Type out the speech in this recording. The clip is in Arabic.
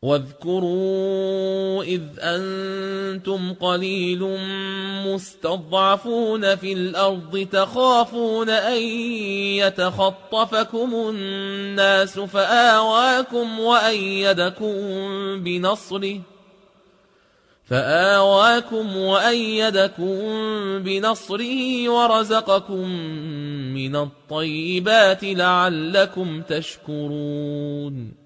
واذكروا إذ أنتم قليل مستضعفون في الأرض تخافون أن يتخطفكم الناس فآواكم وأيدكم بنصره ورزقكم من الطيبات لعلكم تشكرون